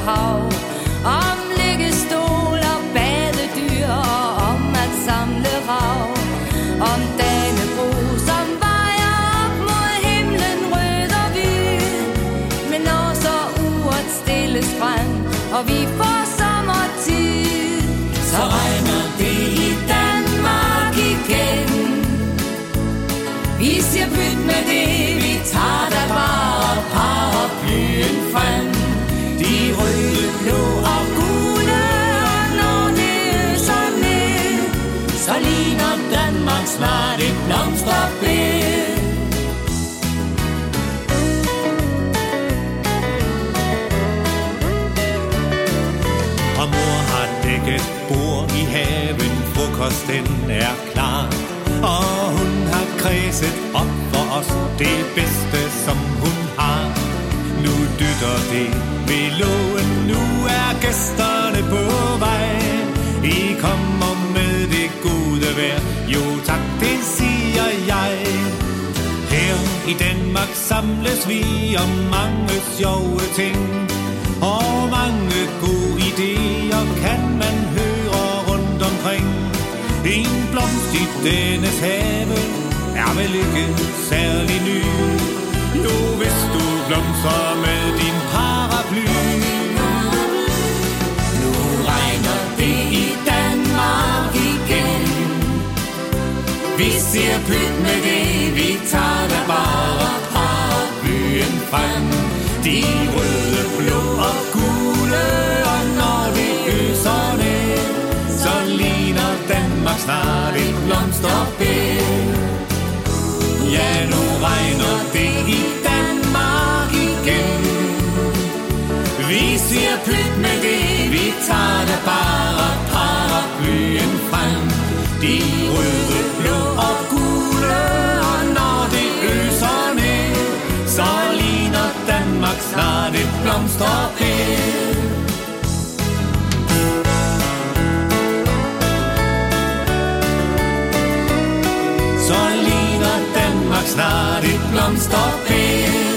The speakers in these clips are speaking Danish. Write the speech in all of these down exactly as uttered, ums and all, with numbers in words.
hav, om liggestol og badedyr, og om at samle rav, om Danebro, som vejer op mod himlen rød og hvid. Men når så uret stilles frem, og vi får sommertid, så regner det i Danmark igen. Vi siger byt med det, vi tager da bare paraplyen frem. De røde, blå og gule, og når det øser ned, så ligner Danmark snart et blomsterbed. Og mor har dækket bord i haven, frokosten er klar. Og hun har kredset op for os det bedste, som hun har. Nu dytter det ved lågen, nu er gæsterne på vej. I kommer med det gode vejr, jo tak, det siger jeg. Her i Danmark samles vi om mange sjove ting, og mange gode idéer kan man høre rundt omkring. En blomst i dennes have er vel ikke særlig ny. Nu hvis du blomstrer med din paraply. Nu regner det i Danmark igen. Vi siger pyt med det, vi tager da bare paraplyen frem. De røde, blå og gule, og når det øser ned, så ligner Danmark snart et blomsterbed. Ja, nu regner det i Danmark igen. Vi siger pyt med det, vi tager da bare paraplyen frem. De røde, blå og gule, og når det øser ned, så ligner Danmark snart et blomsterbed. Så ligner Danmark snart et blomsterbed.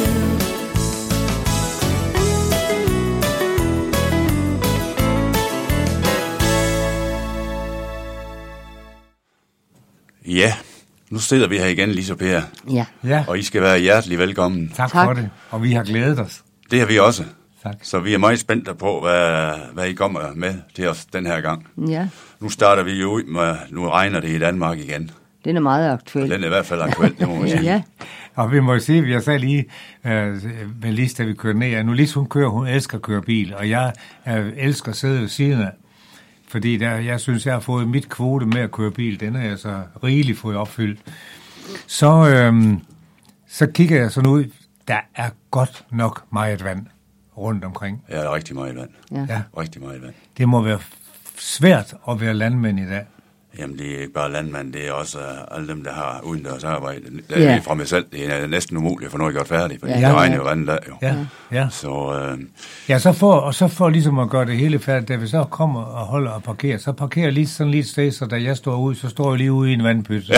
Ja, nu sidder vi her igen, Lise og Per. Ja. Ja, Og I skal være hjertelig velkommen. tak, Tak. for det. Og vi har glædet os. Det har vi også. Tak. Så vi er meget spændte på, hvad, hvad I kommer med til os den her gang. Ja, Nu starter vi jo ud med, nu regner det i Danmark igen. den er meget aktuel. Den er i hvert fald aktuel, det må man sige. Ja, Og vi må jo sige, vi har sagt lige øh, med Lise, da vi kører ned, at nu Lise, hun kører, hun elsker at køre bil, og jeg øh, elsker at sidde ved siden af. Fordi der, jeg synes, jeg har fået mit kvote med at køre bil, den har jeg så rigeligt fået opfyldt. Så, øh, så kigger jeg sådan ud, der er godt nok meget vand rundt omkring. Ja, der er rigtig meget vand. ja. Ja, Rigtig meget vand. det må være svært at være landmand i dag. Jamen, det er ikke bare landmand, det er også uh, alle dem, der har udendørs arbejde. Det Ja. er fra mig selv, det er næsten umuligt at få noget gjort færdigt, fordi Ja. det regner jo anden dag jo. Ja, ja. Så øh, Ja, så for, og så for ligesom at gøre det hele færdigt, da vi så kommer og holder og parkerer, så parkerer jeg lige sådan lige et sted, så da jeg står ud, så står jeg lige ude i en vandpyt.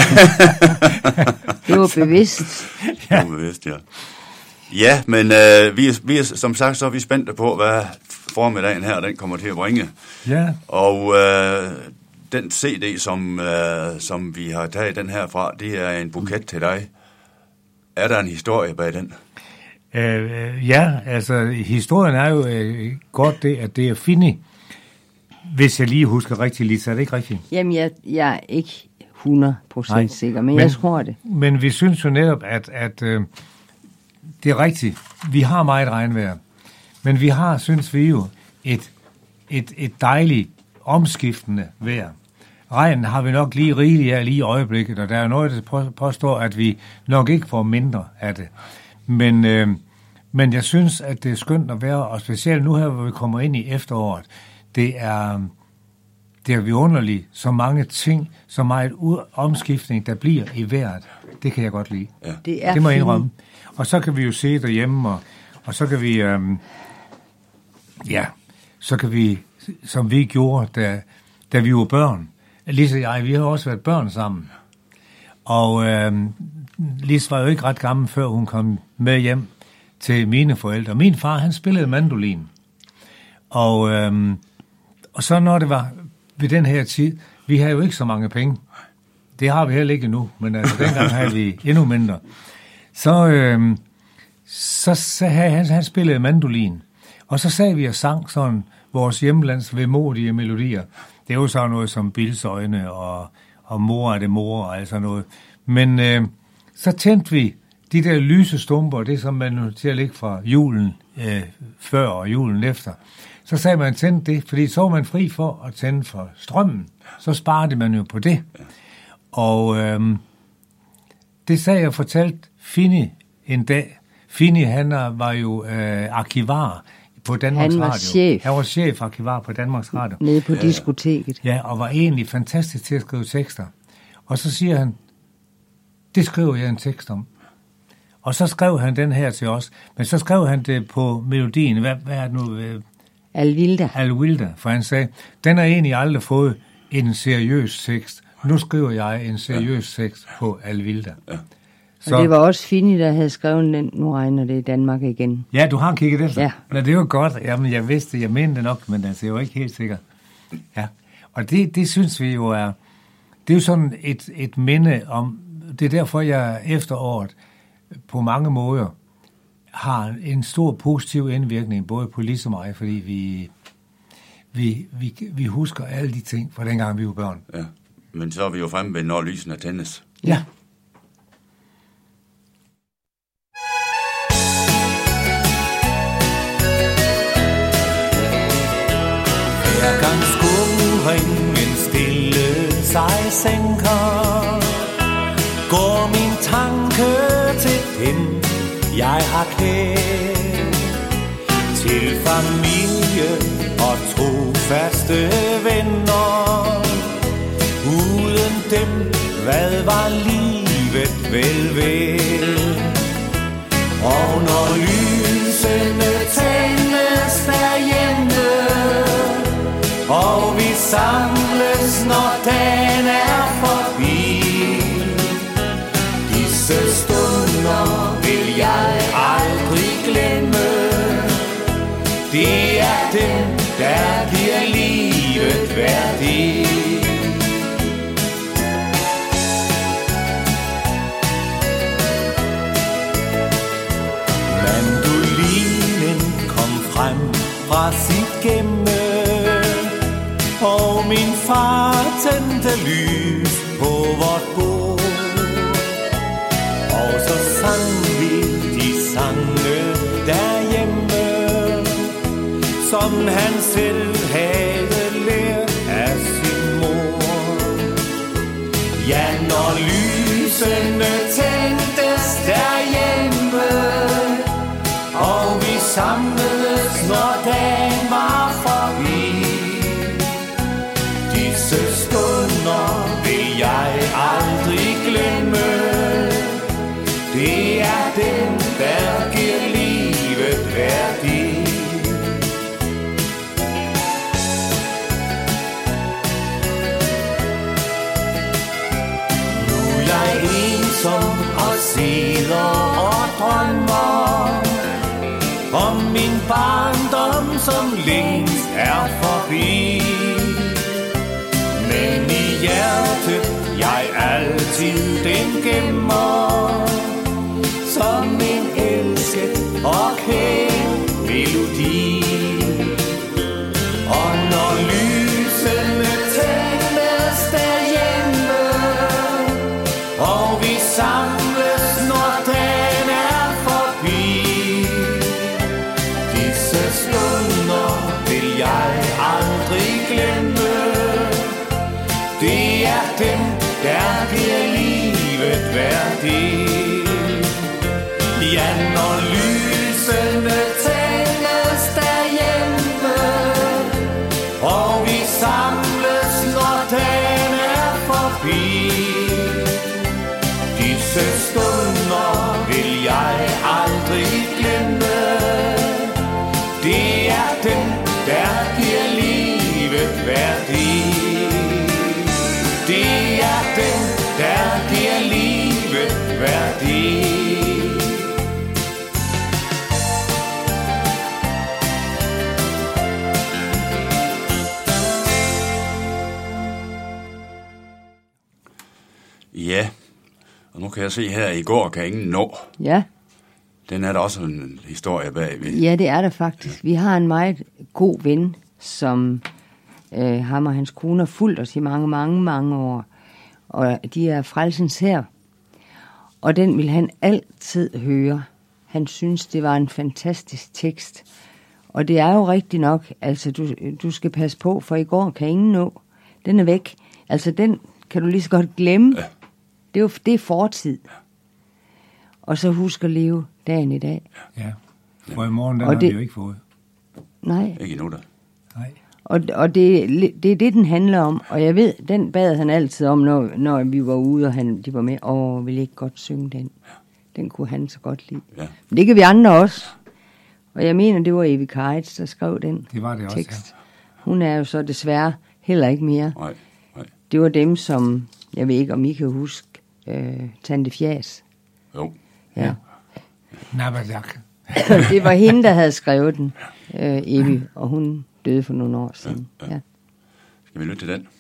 Det var bevidst. ja. Ubevidst, ja. Ja, men øh, vi, er, vi er, som sagt, så er vi spændte på, hvad formiddagen her, den kommer til at bringe. Ja, Og øh, den C D, som, øh, som vi har taget den her fra, det er en buket til dig. Er der en historie bag den? øh, ja, altså historien er jo øh, godt det, at det er Finny. Hvis jeg lige husker rigtigt, Lisa, er det ikke rigtigt? Jamen, jeg, jeg er ikke hundrede procent Nej, sikker, men, men- jeg tror det. Men vi synes jo netop, at, at øh, det er rigtigt. Vi har meget regnvejr, men vi har, synes vi jo, et, et, et dejligt omskiftende vejr. Regnen har vi nok lige rigeligt af lige i øjeblikket, og der er noget, der påstår, at vi nok ikke får mindre af det. Men, øh, men jeg synes, at det er skønt at være, og specielt nu her, hvor vi kommer ind i efteråret, det er, det er vidunderligt, så mange ting, så meget u- omskiftning, der bliver i vejret. Det kan jeg godt lide. Ja. Det er Det må jeg fint. indrømme. Og så kan vi jo se derhjemme, og, og så kan vi, øhm, ja, så kan vi, som vi gjorde, da, da vi var børn. Lise og jeg, vi har også været børn sammen. Og øhm, Lise var jo ikke ret gammel, før hun kom med hjem til mine forældre. Min far, han spillede mandolin. Og, øhm, og så når det var ved den her tid, vi havde jo ikke så mange penge. Det har vi heller ikke nu, men altså dengang havde vi endnu mindre. Så, øhm, så, så havde han, han spillede mandolin, og så sagde vi og sang sådan vores hjemlands vemodige melodier. Det er jo så noget som Bills øjne og, og Mor er det mor og altså noget. Men øh, så tændte vi de der lyse stumper, det som man nu til at ligge fra julen øh, før og julen efter. Så sagde man tænde det, fordi så var man fri for at tænde for strømmen. Så sparede man jo på det. Og øh, det sagde jeg fortalt Fini en dag. Fini, han var jo øh, arkivar på Danmarks Han var Radio. chef. Han var chef arkivar på Danmarks Radio. Nede på diskoteket. Ja, og var egentlig fantastisk til at skrive tekster. Og så siger han, det skriver jeg en tekst om. Og så skrev han den her til os. Men så skrev han det på melodien. Hvad, hvad er det nu? Alvilda. Alvilda. For han sagde, den har egentlig aldrig fået en seriøs tekst. Nu skriver jeg en seriøs tekst på Alvilda. Ja. Så, Og det var også Fini, der havde skrevet den. Nu regner det i Danmark igen. ja, du har kigget efter. Ja. Nå, det var godt. Jamen, jeg vidste, jeg mente det nok, men altså, jeg var ikke helt sikker. Ja. Og det, det synes vi jo er, det er jo sådan et, et minde om, det er derfor, jeg efteråret på mange måder har en stor positiv indvirkning, både på Lis og mig, fordi vi, vi, vi, vi husker alle de ting fra dengang, vi var børn. Ja. Men så er vi jo fremme ved, når lysene tændes. Ja. Hver gang skumringen stille sig sænker, går min tanke til dem, jeg har kært. Til familie og trofaste venner. Uden dem, hvad var livet vel ved? Og når lysene tændes derhjemme, og vi samles, når dagen er forbi, disse stunder vil jeg aldrig glemme. Det er dem, der giver livet værdi. Mandolinen kom frem fra sit gemme, og min far tændte lys på vort bord. Og så sang vi de sange derhjemme, som han selv havde lært af sin mor. Ja, når lysene tændtes derhjemme, og vi samledes, når dagen var forbi, disse stunder vil jeg aldrig glemme. Det er dem, der giver livet værdi. Nu er jeg ensom og sidder og drømmer om min barndom, som længst er forbi. Men i hjertet jeg altid den gemmer, som en elsket og kær melodi. Og når lysene tændes derhjemme, og vi samles, når dagen er forbi, disse stunder vil jeg aldrig glemme. Det er dem, der giver livet værdi. Ja, når lysene tændes derhjemme, og vi samles, når dagen er forbi, disse stunder vil jeg aldrig glemme. Det er dem, der giver livet værdi. Det er dem, der giver livet værdi. Ja, og nu kan jeg se her, i går kan ingen nå. Ja. Den er der også en historie bagved. Ja, det er der faktisk. Vi har en meget god ven, som øh, ham og hans kone har fulgt os i mange, mange, mange år. Og de er frelsens her. Og den vil han altid høre. Han synes, det var en fantastisk tekst. Og det er jo rigtigt nok. Altså, du, du skal passe på, for i går kan ingen nå. Den er væk. Altså, den kan du lige så godt glemme. Ja. Det er jo det er fortid. Ja. Og så husk at leve dagen i dag. Ja, for i morgen, den og har det, vi jo ikke fået. Nej. Ikke endnu da. Nej. Og, og det, det er det, den handler om. Og jeg ved, den bad han altid om, når, når vi var ude, og han, de var med. Åh, ville ikke godt synge den. Den kunne han så godt lide. Ja. Men det kan vi andre også. Og jeg mener, det var Evie Kajts, der skrev den det var det tekst. også, ja. Hun er jo så desværre heller ikke mere. Nej, nej. Det var dem, som, jeg ved ikke, om I kan huske, øh, Tante Fjas. Jo. Ja. Nabadak. Det var hende, der havde skrevet den, øh, Evie, og hun døde for nogle år siden. Ja, ja. Ja. Skal vi lytte til den?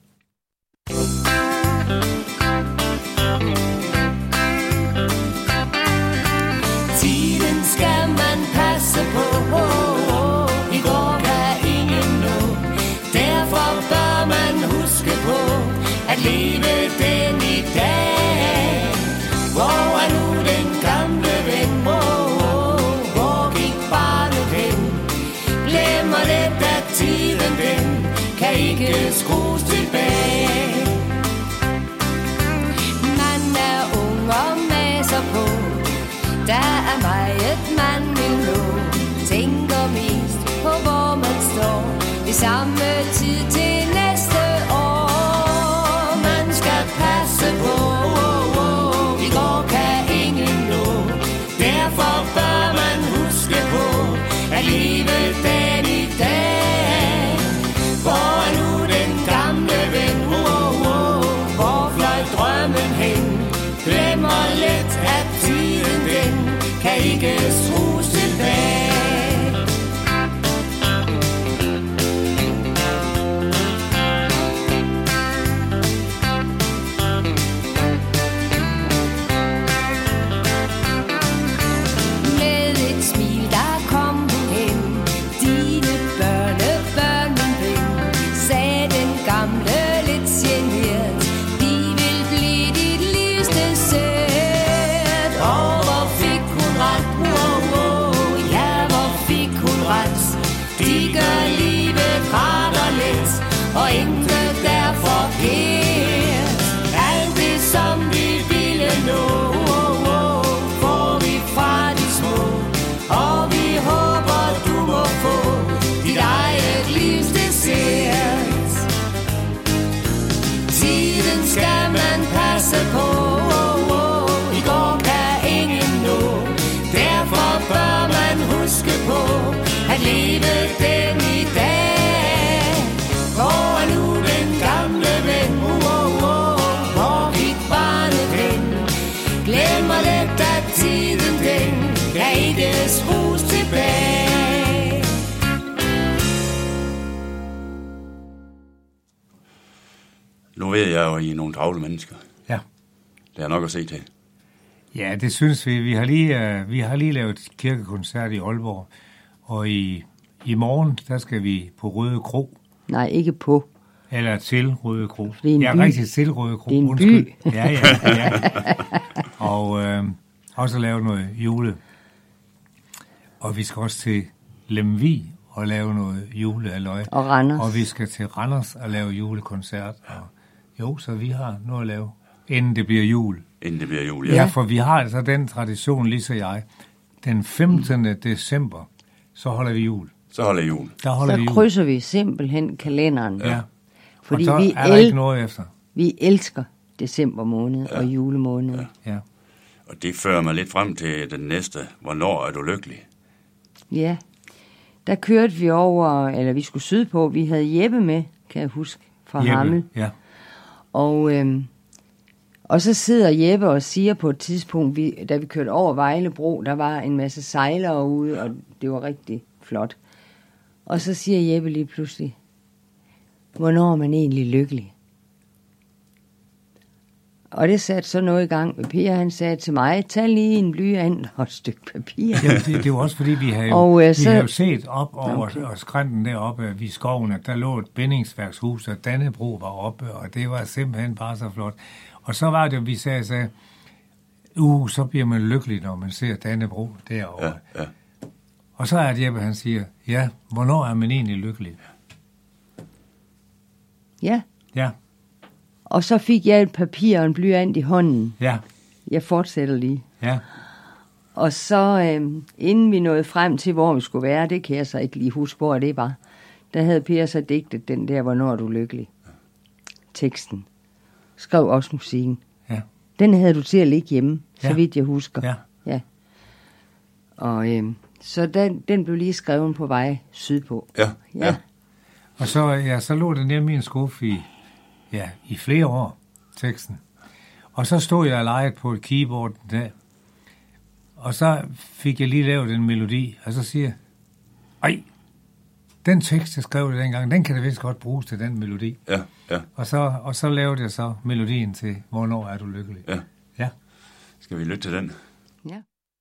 Tiden skal man passe på. I går kan ingen nå. Derfor bør man huske på at leve den i dag. Hvor er nu den gamle ven? Hvor gik barnet hen? Glemmer det, at tiden den kan ikke skrues tilbage. Man er ung og maser på. Der er meget man vil nå. Tænker mest på hvor man står. I samme tid til næste år. Man skal passe på. I går kan ingen nå. Derfor bør man huske på at leve den i dag. Hvor er nu den gamle ven? Hvor fløj drømmen hen? Glemmer let at tiden den kan ikke skrues tilbage. Med et smil der kom du hen. Dine børnebørn min ven, sagde den gamle lidt genert. De vil blive dit livs dessert. Og hvor fik hun ret? Wow, wow. Ja, hvor fik hun ret? De gør livet rart og let, og intet der forkert. Alt det som vi ville nå, får vi fra de små. Og vi håber du må få dit eget livs dessert. Tiden skal man passe på. I går kan ingen nå. Derfor bør man huske på at leve den i dag. Hvor er nu den gamle ven? Hvor gik barnet hen? Glemmer let at tiden den kan ikke skrues tilbage. Nu ved jeg jo, I er nogle travle mennesker. Ja. Der er nok at se til. Ja, det synes vi. Vi har lige, uh, vi har lige lavet kirkekoncert i Aalborg, og i, i morgen, der skal vi på Røde Kro. Nej, ikke på. Eller til Røde Kro. Det er en ja, by. rigtig til Røde Kro. Det er en Undskyld. by. Ja, ja, ja. Og øh, også lave noget jule. Og vi skal også til Lemvig og lave noget julealøj. Og Randers. Og vi skal til Randers og lave julekoncert. Og jo, så vi har noget at lave, inden det bliver jul. Inden det bliver jul, Ja, ja. ja, for vi har altså den tradition, lige så jeg. Den femtende december, så holder vi jul. Så holder I jul. Der holder Så vi jul. krydser vi simpelthen kalenderen. Ja. Fordi og så vi, er der el- ikke noget efter. vi elsker december måned ja. og julemåned. Ja. Ja. Og det fører mig lidt frem til den næste. Hvornår er du lykkelig? ja. Der kørte vi over, eller vi skulle sydpå. Vi havde Jeppe med, kan jeg huske, fra Jeppe, Hammel. ja. Og, øhm, og så sidder Jeppe og siger på et tidspunkt, vi, da vi kørte over Vejlebro, der var en masse sejlere ude, og det var rigtig flot. Og så siger Jeppe lige pludselig, hvornår er man egentlig lykkelig? Og det satte så noget i gang med Per. Han sagde til mig, tag lige en blyant og et stykke papir. Ja, det, det var også fordi, vi havde jo, og, øh, vi så, havde jo set op over okay. og skrænten deroppe ved skoven, at der lå et bindingsværkshus, og Dannebro var oppe, og det var simpelthen bare så flot. Og så var det, vi sagde, sagde uh, så bliver man lykkelig, når man ser Dannebro derovre. Ja, ja. Og så er det Jeppe, han siger, ja, hvornår er man egentlig lykkelig? Ja. Ja. Og så fik jeg et papir og en blyant i hånden. Ja. Jeg fortsætter lige. Ja. Og så, øh, inden vi nåede frem til, hvor vi skulle være, det kan jeg så ikke lige huske, hvor det var, der havde Per så digtet den der, hvornår er du lykkelig? Teksten. Skrev også musikken. Ja. Den havde du til at ligge hjemme, ja. så vidt jeg husker. Ja. Ja. Og øh, så den, den blev lige skrevet på vej sydpå. Ja, ja. ja. Og så, ja, så lå den hjemme i en skuffe i, ja, i flere år, teksten. Og så stod jeg og legede på et keyboard den dag. Og så fik jeg lige lavet en melodi, og så siger jeg, ej, den tekst, jeg skrev det dengang, den kan da vist godt bruges til den melodi. Ja, ja. Og så, og så lavede jeg så melodien til, hvornår er du lykkelig? Ja. Ja. Skal vi lytte til den? Ja.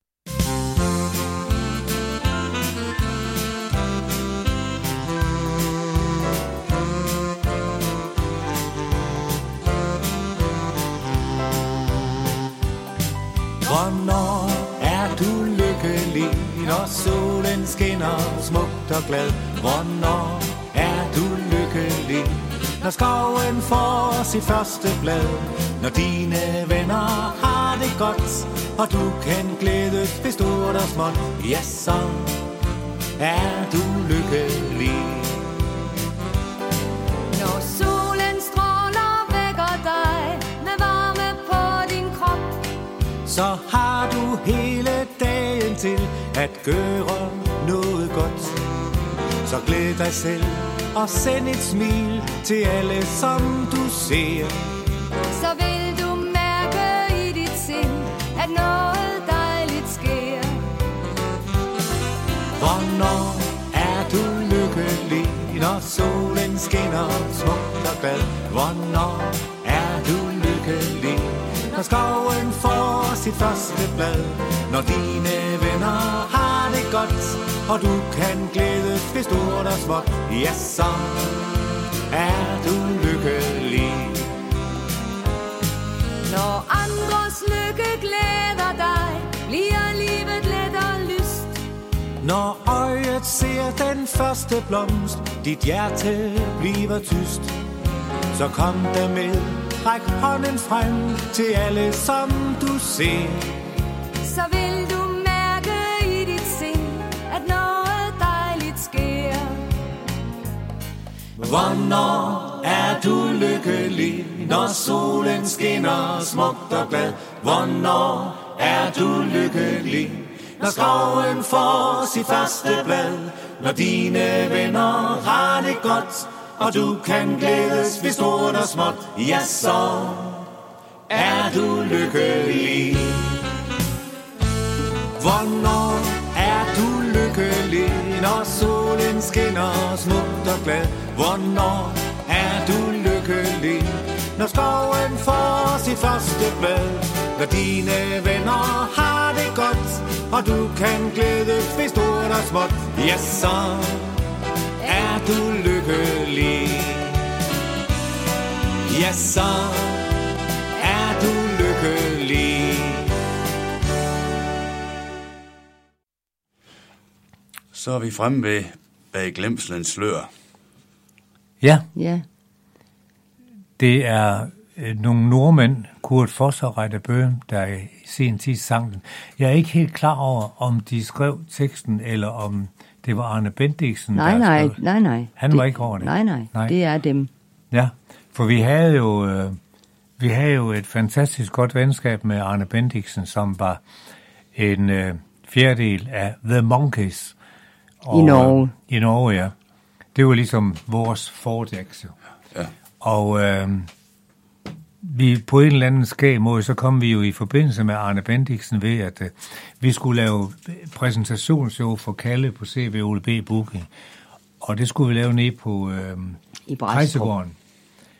Hvornår er du lykkelig, når solen skinner smukt og glad? Hvornår er du lykkelig, når skoven får sit første blad? Når dine venner har det godt, og du kan glædes ved stort og småt, ja, så er du lykkelig. Når solen stråler vækker dig med varme på din krop, så har du hele dagen til at gøre noget godt. Så glæd dig selv og send et smil til alle, som du ser. så vil du mærke i dit sind, at noget dejligt sker. Hvornår er du lykkelig, når solen skinner smukt og glad? Hvornår er du lykkelig, når skoven får sit første blad? Når dine venner har det godt, og du kan glædes ved stort og småt, ja, så er du lykkelig. Når andres lykke glæder dig, bliver livet let og lyst. Når øjet ser den første blomst, dit hjerte bliver tyst. Så kom der med, ræk hånden frem til alle, som du ser. Så vil du mærke i dit sind, at noget dejligt sker. Hvornår er du lykkelig, når solen skinner smukt og glad? Hvornår er du lykkelig, når skoven får sit første blad? Når dine venner har det godt, og du kan glædes ved stort og småt, ja, så er du lykkelig. Hvornår er du lykkelig, når solen skinner smukt og glad? Hvornår er du lykkelig, når skoven får sit første blad? Når dine venner har det godt, og du kan glædes ved stort og småt, ja, så er du lykkelig. Ja, så er du lykkelig. Så er vi fremme ved bag glemselens slør. Ja, Ja. det er øh, nogle nordmænd, Kurt Foss og Reite Bøhm, der i sin tid sang den. Jeg er ikke helt klar over, om de skrev teksten, eller om det var Arne Bendiksen, Nej, der nej, skrev. nej, nej. Han det, var ikke over det. Nej, nej, Nej. det er dem. Ja, for vi havde jo, øh, vi havde jo et fantastisk godt venskab med Arne Bendiksen, som var en øh, fjerdedel af The Monkees. I Norge. Øh, I Norge, ja. Det var ligesom vores Forjax, jo. Ja. Og øh, vi på en eller anden skæg måde, så kom vi jo i forbindelse med Arne Bendiksen ved, at øh, vi skulle lave præsentationsshow for Kalle på C V O L B Booking. Og det skulle vi lave nede på øh, I Brædstrup. Rejsegården.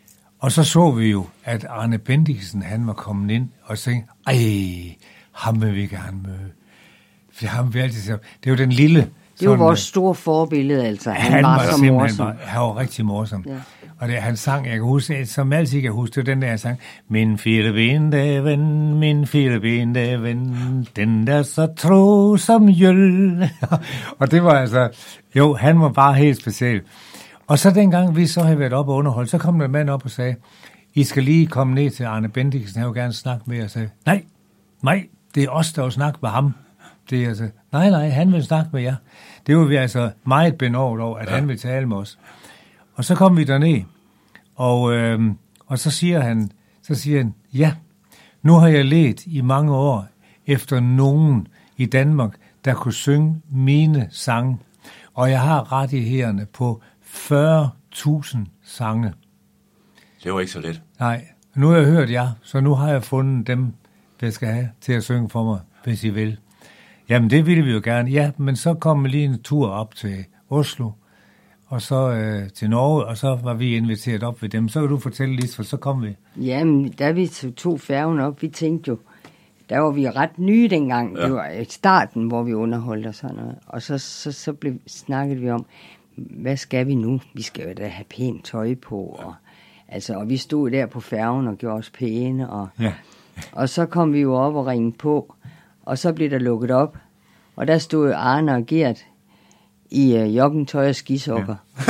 Og så så vi jo, at Arne Bendixen, han var kommet ind og tænkte, ej, ham vil vi gerne møde. For ham vil altid sige, det er jo den lille... Det var vores store forbillede, altså. Han, han var, var så morsom. Var, han var rigtig morsom. Ja. Og det, han sang, jeg kan huske, som altid kan huske, det var den der sang, min firbenede ven, min firbenede ven, den der så tro som jøl. Og det var altså, jo, han var bare helt speciel. Og så dengang vi så havde været oppe og underholdt, så kom der en mand op og sagde, I skal lige komme ned til Arne Bendixen, han vil gerne snakke med jer. Og sagde, nej, nej, det er os, der vil snakke med ham. Det er altså, nej, nej, han vil snakke med jer. Det var vi altså meget benovet over, at ja. han vil tale med os. Og så kom vi derned, og, øh, og så siger han, så siger han, ja, nu har jeg let i mange år efter nogen i Danmark, der kunne synge mine sange, og jeg har rettighederne på fyrre tusind sange. Det var ikke så let. Nej, nu har jeg hørt jer, så nu har jeg fundet dem, der skal have til at synge for mig, hvis I vil. Jamen, det ville vi jo gerne. Ja, men så kom vi lige en tur op til Oslo, og så øh, til Norge, og så var vi inviteret op ved dem. Så kan du fortælle lidt, for så kom vi. Jamen, da vi tog færgen op, vi tænkte jo, der var vi ret nye dengang. Ja. Det var starten, hvor vi underholdt og sådan noget. Og så, så, så blev, snakkede vi om, hvad skal vi nu? Vi skal jo da have pænt tøj på. Og, altså, og vi stod der på færgen og gjorde os pæne. Og, ja. og så kom vi jo op og ringede på. Og så blev der lukket op, og der stod Arne og Gert i uh, joggentøj og skisokker.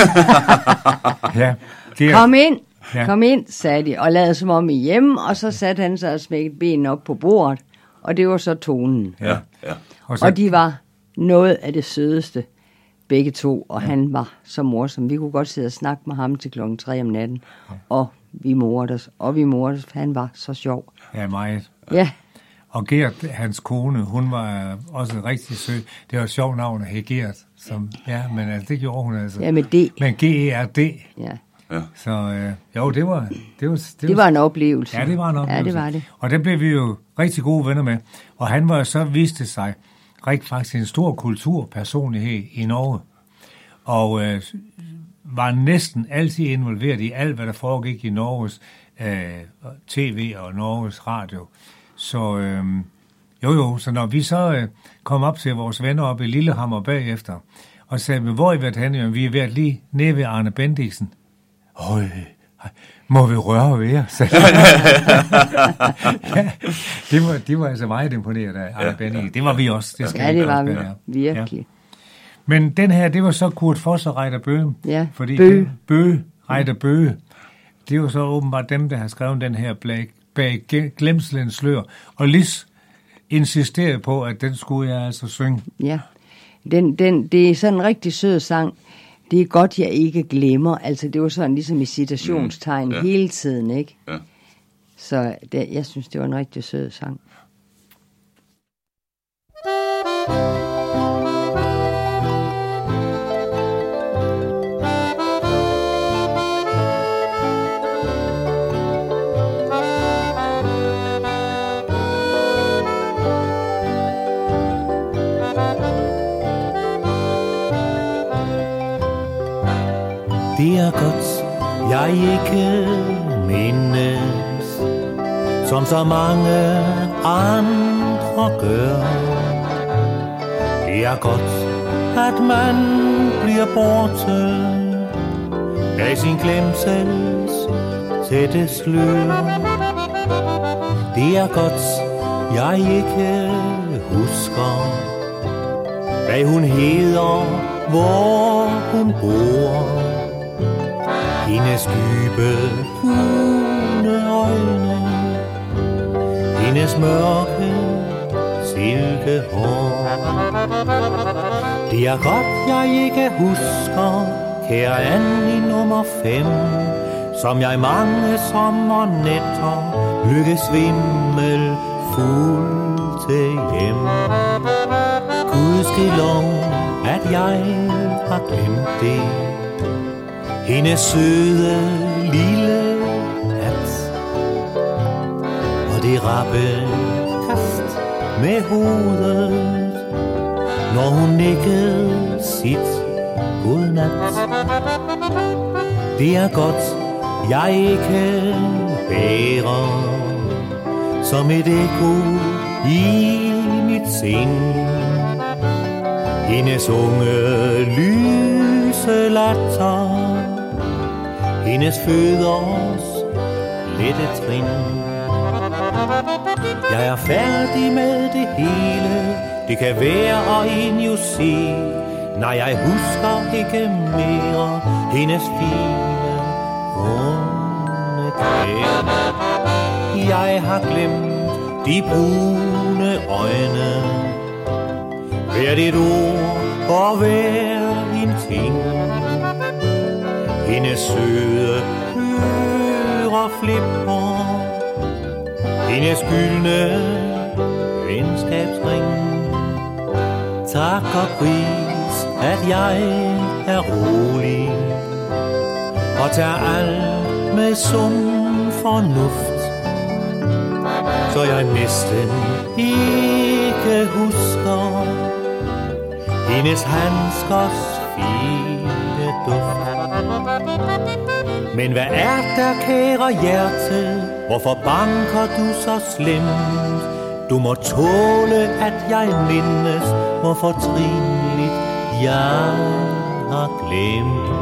Ja. Ja, kom ind, ja. kom ind, sagde de, og lavede som om i hjemme, og så satte han sig og smækkede benen op på bordet, og det var så tonen. Ja, ja. Og, så... og de var noget af det sødeste, begge to, og ja. han var så morsom. Vi kunne godt sidde og snakke med ham til klokken tre om natten, ja. og vi morede os, og vi morede os, for han var så sjov. Ja, meget. Ja. Og Gert, hans kone, hun var også rigtig sød. Det var et sjovt navn at have Gert. Som, ja, men altså, det gjorde hun altså. Ja, med D. Men G E R D. Ja. Ja. Så øh, jo, det var... Det var, det det var, var en oplevelse. Ja, det var en oplevelse. Ja, det var det. Og der blev vi jo rigtig gode venner med. Og han var så, viste sig, rigtig faktisk en stor kulturpersonlighed i Norge. Og øh, var næsten altid involveret i alt, hvad der foregik i Norges øh, tv og Norges radio. Så øh, jo jo, så når vi så øh, kom op til vores venner op i Lillehammer bagefter, og sagde, hvor I været henne? Vi er været lige nede ved Arne Bendixen. Høj, må vi røre ved jer? Ja, det var, de var altså meget imponeret af Arne ja, Bendixen. Det var vi også. Det skal ja, det var vi virkelig. Ja. Men den her, det var så Kurt Foss og Reiter Bøge. Ja, fordi Bøge. Bøge, Reiter Bøge. Det var så åbenbart dem, der har skrevet den her bag, bag glemselens slør. Og Lis insisterede på, at den skulle jeg altså synge. Ja, den, den, det er sådan en rigtig sød sang. Det er godt, jeg ikke glemmer. Altså, det var sådan ligesom i citationstegn mm, ja. hele tiden, ikke? Ja. Så det, jeg synes, det var en rigtig sød sang. Det er godt, jeg ikke mindes, som så mange andre gør. Det er godt, at man bliver borte af sin glemsels tætte slør. Det er godt, jeg ikke husker, hvad hun hedder, hvor hun bor. Hendes dybe, brune øjne, hendes mørke, silkehår. Det er godt, jeg ikke husker, kære Annie nummer fem, som jeg mange sommernætter lykkes svimmel fulgte hjem. Gudskelov, at jeg har glemt det. Hendes søde lille hat og det rappe kast med hovedet, når hun nikkede sit godnat. Det er godt, jeg ikke bærer som et ekko i mit sind. Hendes unge lyse latter, hendes fødders lette trin. Jeg er færdig med det hele, det kan være og en jo se. Nej, jeg husker ikke mere hendes fine, runde kære. Jeg har glemt de brune øjne, hvert et ord og hver en ting. Hendes søde ører flipper, hendes gyldne venskabsring. Tak og pris, at jeg er rolig og tager alt med sund fornuft, så jeg næsten ikke husker hendes handskers fine duft. Men hvad er der, kære hjerte? Hvorfor banker du så slemt? Du må tåle, at jeg mindes, hvor fortrinligt jeg har glemt.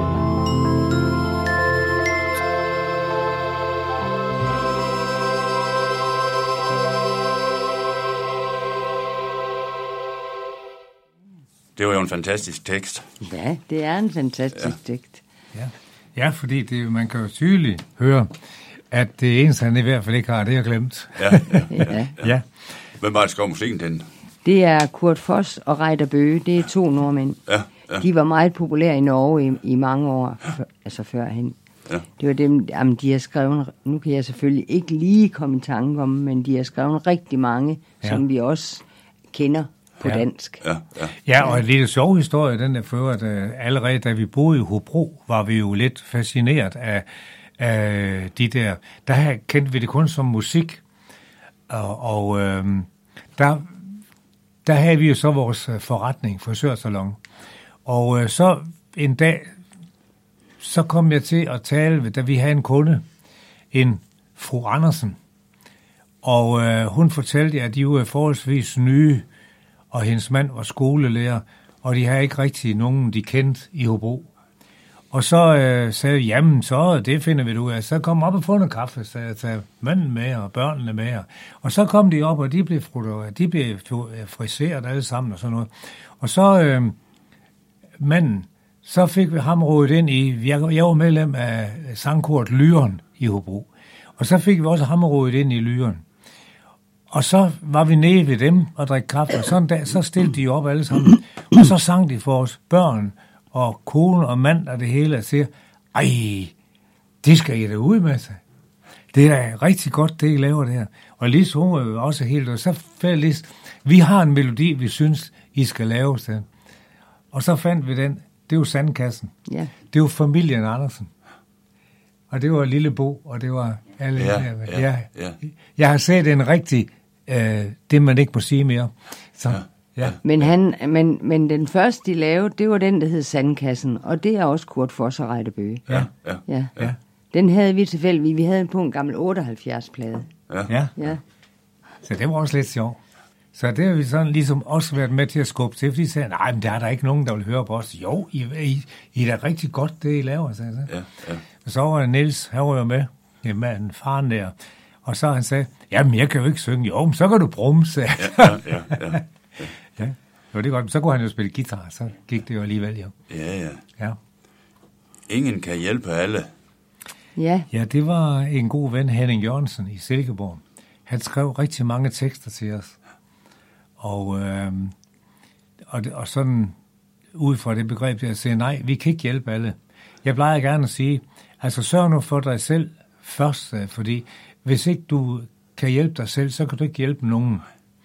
Det var jo en fantastisk tekst. Ja, det er en fantastisk ja. tekst. Ja, ja, fordi det, man kan jo tydeligt høre, at det eneste, han i hvert fald ikke har, det er glemt. Ja, ja, ja, ja. ja. Hvem var det, skrev musikken til den? Det er Kurt Foss og Reidar Bøge. Det er to nordmænd. Ja, ja. De var meget populære i Norge i, i mange år, for, altså førhen. Ja. Det var dem, jamen, de har skrevet, nu kan jeg selvfølgelig ikke lige komme i tanke om, men de har skrevet rigtig mange, ja. som vi også kender på ja. dansk. Ja, ja. ja, og en lille sjov historie, den er for, at uh, allerede da vi boede i Hobro, var vi jo lidt fascineret af, af de der, der kendte vi det kun som musik, og, og øh, der, der havde vi jo så vores forretning, frisørsalon, og øh, så en dag, så kom jeg til at tale, da vi havde en kunde, en fru Andersen, og øh, hun fortalte, at de var forholdsvis nye, og hendes mand var skolelærer, og de havde ikke rigtig nogen, de kendte i Hobro. Og så øh, sagde jeg, jamen så, det finder vi ud af. Så kom op og få noget kaffe, så jeg tager manden med og børnene med. Og så kom de op, og de blev, de blev friseret alle sammen og sådan noget. Og så øh, manden, så fik vi ham rodet ind i, jeg, jeg var medlem af sangkort Lyren i Hobro. Og så fik vi også ham rodet ind i Lyren. Og så var vi nede ved dem og drikke kaffe, og sådan en dag, så stillede de op alle sammen. Og så sang de for os børn og kone og mand og det hele, og siger, ej, det skal I da ud med sig. Det er da rigtig godt, det I laver der. Og Lis, hun var jo også helt, og så fandt Lis, vi har en melodi, vi synes, I skal lave. Så. Og så fandt vi den, det er jo Sandkassen. Ja. Det er jo familien Andersen. Og det var Lille Bo, og det var alle ja, der. Ja, jeg, ja. jeg har set en rigtig, øh, det man ikke må sige mere. Så, ja. Ja. Men, han, men, men den første, de lavede, det var den, der hed Sandkassen, og det er også Kurt Foss og Reidar Bøge. Ja. Ja. Ja. Ja. Den havde vi tilfældigvis. Vi havde på en gammel otteoghalvfjerds-plade. Ja. Ja. Ja. Så det var også lidt sjovt. Så det har vi sådan ligesom også været med til at skubbe til, fordi de sagde, nej, men der er der ikke nogen, der vil høre på os. Jo, I, I, I er da rigtig godt, det I laver, sagde jeg. Ja, ja. Og så var Niels, han var jo med, med faren der, og så han sagde, jamen jeg kan jo ikke synge. Jo, men så kan du brumme, sagde Ja, ja, ja, ja. ja. Jo, det er godt. Så kunne han jo spille guitar, så gik det jo alligevel, jo. Ja, ja. Ja. Ingen kan hjælpe alle. Ja. Ja, det var en god ven, Henning Jørgensen i Silkeborg. Han skrev rigtig mange tekster til os. Og, øh, og, og sådan ud fra det begreb, der siger, nej, vi kan ikke hjælpe alle. Jeg plejer gerne at sige, altså sørg nu for dig selv først, fordi hvis ikke du kan hjælpe dig selv, så kan du ikke hjælpe nogen.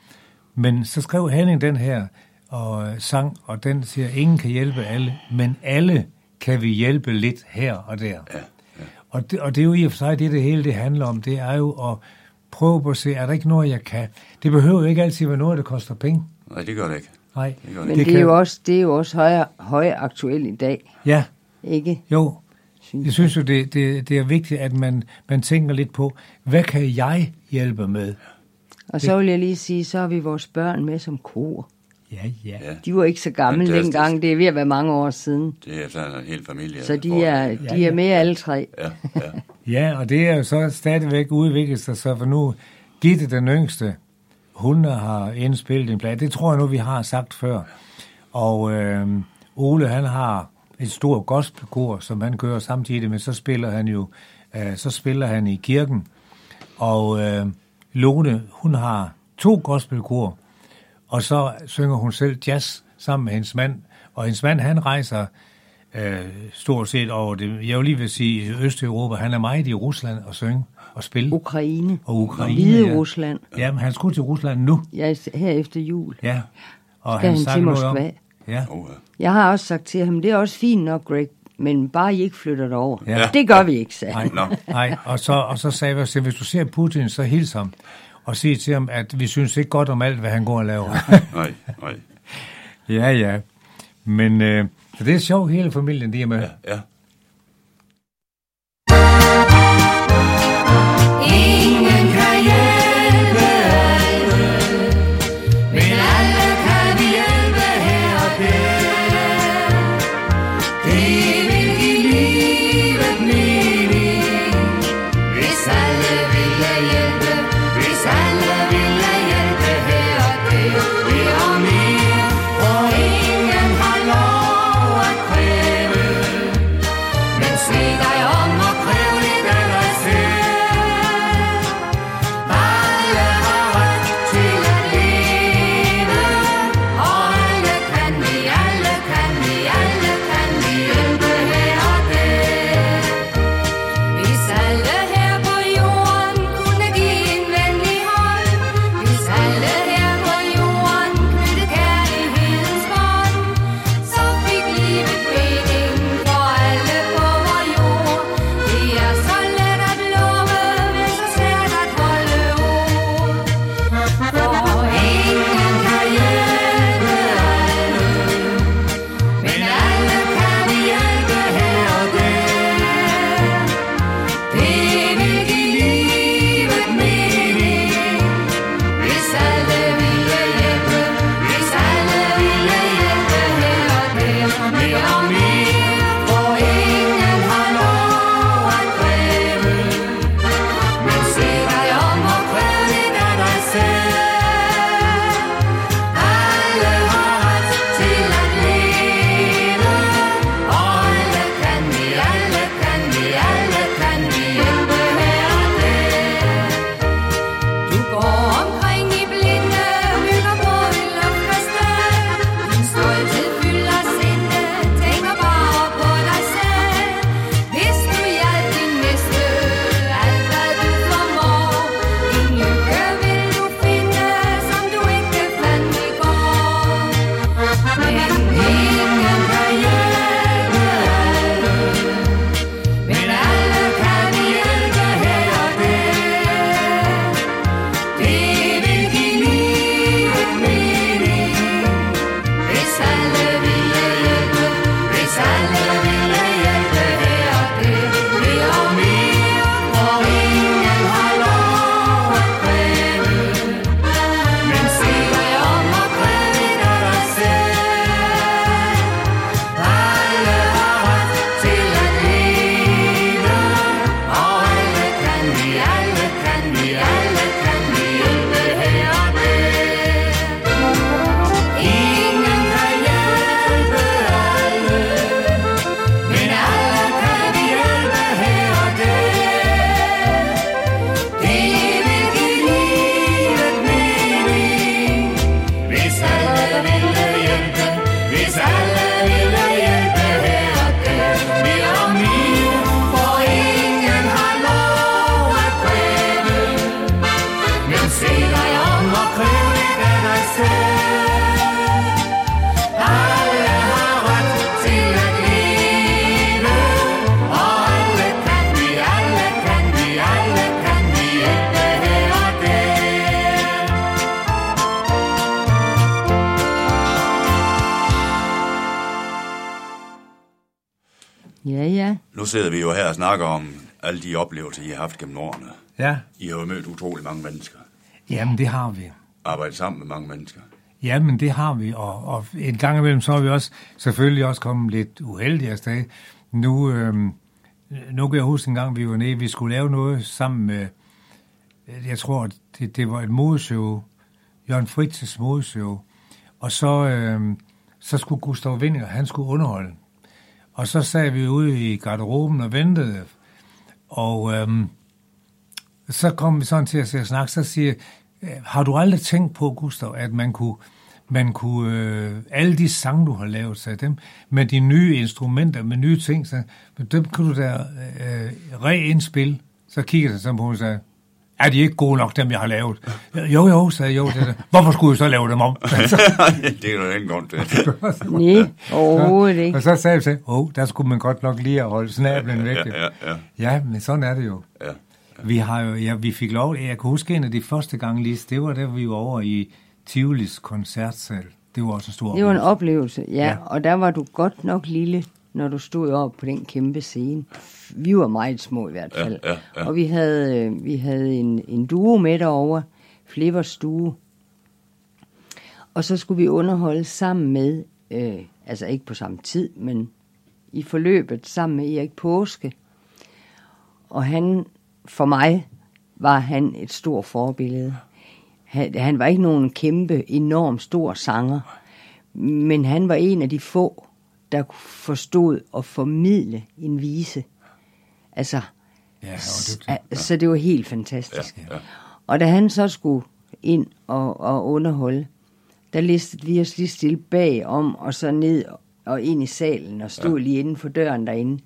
Men så skrev Henning den her og sang, og den siger, ingen kan hjælpe alle, men alle kan vi hjælpe lidt her og der. Ja, ja. Og, det, og det er jo i og for sig det, det hele det handler om, det er jo at prøve på at se, er der ikke noget, jeg kan? Det behøver jo ikke altid være noget, der koster penge. Nej, det gør det ikke. Nej. Det gør det Men det det, kan... er jo også, det er jo også højere, højere aktuelt i dag, Ja, ikke? jo. synes Jeg synes jo, det, det, det er vigtigt, at man, man tænker lidt på, hvad kan jeg hjælpe med? Og så vil jeg lige sige, så har vi vores børn med som kor. Ja, ja. Ja. De var ikke så gamle Fantastisk. dengang, det er ved at være mange år siden. Det er sådan en hel familie. Så de er, de er med alle tre. Ja, ja. Ja, og det er jo så stadigvæk udviklet sig, så for nu, Gitte den yngste, hun har indspillet en plade. Det tror jeg nu, vi har sagt før. Og øh, Ole, han har et stort gospelkor, som han kører samtidig, men så spiller han jo, øh, så spiller han i kirken. Og øh, Lone, hun har to gospelkor, og så synger hun selv jazz sammen med hendes mand. Og hendes mand, han rejser øh, stort set over det. Jeg vil lige vil sige Østeuropa. Han er meget i Rusland og synge og spille. Ukraine. Og Ukraine, Hvide ja. Rusland. Jamen, han skulle til Rusland nu. Ja, her efter jul. Ja. Og Skal han snakker til noget om- Moskva? Ja. Oh, ja. Jeg har også sagt til ham, det er også fint nok, Greg, men bare I ikke flytter det over. Ja. Det gør vi ikke, sagde Nej, han. Nå. nej. Og så, og så sagde jeg, at hvis du ser Putin, så hils ham. Og sig til ham, at vi synes ikke godt om alt, hvad han går og laver. Nej, nej. ja, ja. Men øh, så det er sjovt, hele familien, de er med. Ja, ja. Ingen kan hjælpe alle, men alle kan vi hjælpe her og der. Det vil give livet mening, hvis alle ville hjælpe, hvis alle ville hjælpe her og der. Vi har mere, og ingen har lov at kræve. sidder vi jo her og snakker om alle de oplevelser, I har haft gennem årene. Ja. I har jo mødt utrolig mange mennesker. Jamen, det har vi. Arbejdet sammen med mange mennesker. Jamen, det har vi, og, og en gang imellem, så har vi også selvfølgelig også kommet lidt uheldige afsted. Nu, øhm, nu kan jeg huske en gang, vi var nede, vi skulle lave noget sammen med, jeg tror, det, det var et modeshow, Jørgen Fritzes modeshow, og så, øhm, så skulle Gustav Winninger, han skulle underholde. Og så sad vi ude i garderoben og ventede, og øhm, så kom vi sådan til at se og snakke, så siger har du aldrig tænkt på, Gustav, at man kunne, man kunne øh, alle de sange, du har lavet, så dem, med de nye instrumenter, med nye ting, så dem kan du da øh, reindspille. Så kigger jeg så på mig og sagde, er de ikke gode nok, dem jeg har lavet? Jo, jo, sagde jeg, jo. Det Hvorfor skulle jeg så lave dem om? Det er jo ikke grund til. Nej, overhovedet ikke. Og så sagde jeg, åh, oh, der skulle man godt nok lige at holde snablen væk. Ja, ja, ja. Ja, men sådan er det jo. Ja. Vi har jo, ja, vi fik lov, jeg kan huske en af de første gange lige, det var der, vi var over i Tivolis koncertsal. Det var også en stor Det var en oplevelse. oplevelse, ja, Ja. og der var du godt nok lille, når du stod op på den kæmpe scene. Vi var meget små i hvert fald. Ja, ja, ja. Og vi havde, øh, vi havde en, en duo med derovre, Flippers duo. Og så skulle vi underholde sammen med, øh, altså ikke på samme tid, men i forløbet sammen med Erik Påske. Og han, for mig, var han et stort forbillede. Han, han var ikke nogen kæmpe, enorm stor sanger, men han var en af de få, der forstod at formidle en vise. Altså, Ja, og s- det, a- så det var helt fantastisk. Ja, ja. Og da han så skulle ind og, og underholde, der listede vi os lige stille bag om, og så ned og ind i salen, og stod ja. lige inden for døren derinde.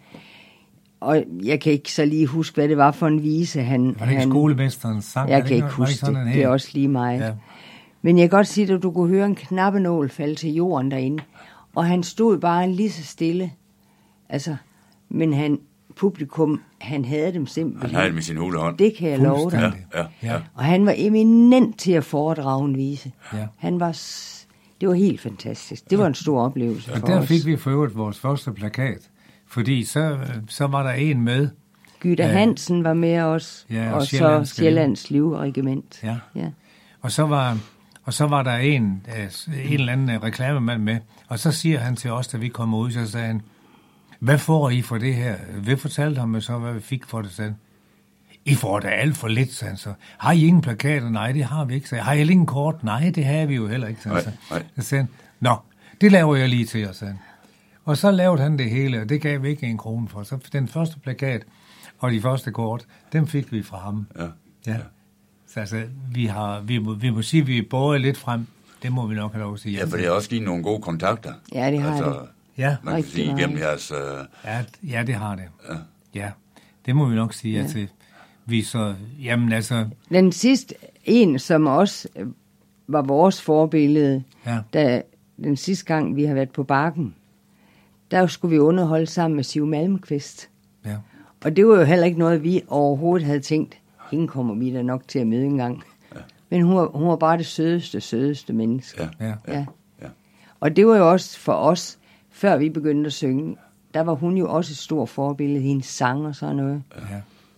Og jeg kan ikke så lige huske, hvad det var for en vise, han... var det ikke han skolemesterens sang? Jeg Er det kan ikke noget- var huske sådan det. en Det her? er også lige mig. Ja. Men jeg kan godt sige, at du kunne høre en knappenål falde til jorden derinde. Og han stod bare lige så stille. Altså, men han, publikum, han havde dem simpelthen. Han havde det med sin hulehånd. Det kan jeg love dig. Ja, Fuldstændig. ja, ja. Ja. Og han var eminent til at foredrage en vise. Ja. Han var... s- Det var helt fantastisk. Det var en stor oplevelse Og for der os. fik vi for øvrigt vores første plakat, fordi så, så var der en med. Gyda Ja. Hansen var med os, Ja, og og så Sjællandske Sjællands Livregiment. Ja. Ja. Og så var, og så var der en, øh, en eller anden øh, reklamemand med, og så siger han til os, da vi kommer ud, så sagde han, hvad får I for det her? Vi fortalte ham så, hvad vi fik for det, sagde han. I får da alt for lidt, sagde han så. Har I ingen plakater? Nej, det har vi ikke, sagde jeg. Har I ingen kort? Nej, det har vi jo heller ikke, sagde han så. Nej, nej. Så sagde han, nå, det laver jeg lige til jer, sagde han. Og så lavede han det hele, og det gav vi ikke en krone for. Så den første plakat og de første kort, dem fik vi fra ham. Ja. Ja. Så altså, vi, har, vi, må, vi må sige, at vi er båret lidt frem. Det må vi nok have lov at sige. Ja, for det har også givet nogle gode kontakter. Ja, det har altså, det. Ja, Man kan Rigtig sige, meget. igennem jeres... Øh, ja, ja, det har det. Ja. Ja, det må vi nok sige. Ja. Altså, vi så, jamen altså, Den sidste en, som også øh, var vores forbillede, ja, da den sidste gang, vi har været på Bakken, der skulle vi underholde sammen med Siv Malmqvist. ja. Og det var jo heller ikke noget, vi overhovedet havde tænkt, hende kommer vi da nok til at møde en gang. Ja. Men hun var, hun var bare det sødeste, sødeste menneske. ja. Ja. Ja. Ja. Og det var jo også for os, før vi begyndte at synge, der var hun jo også et stort forbillede, hendes sang og sådan noget. Ja.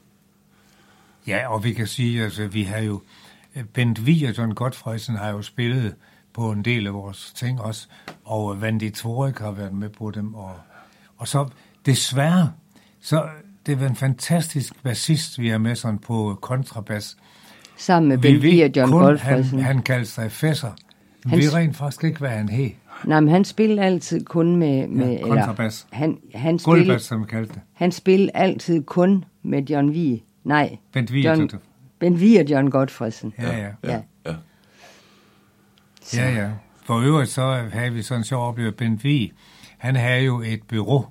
Ja, og vi kan sige, altså, vi har jo, Bent Vig og John Godfredsen har jo spillet på en del af vores ting også, og Vandy Torik har været med på dem, og, og så desværre, så det var en fantastisk bassist, vi har med sådan på kontrabas. Sammen med Vi Bent Vig ved og John kun, Goldfredsen. han, han kaldte sig Fesser. Han- Vi ved rent faktisk ikke, hvad han hed. Nej, men han spillede altid kun med... med Ja, kontrabas. Eller, han, han, spillede, Guldbas, som vi kaldte det. han spillede altid kun med John Vig. Nej, Bent Vig. John, John... Bent Vig og John Godfredsen. Ja, ja. Ja. Ja. Ja, ja. For øvrigt så havde vi sådan en sjov oplevelse. Bent Vig, han havde jo et bureau,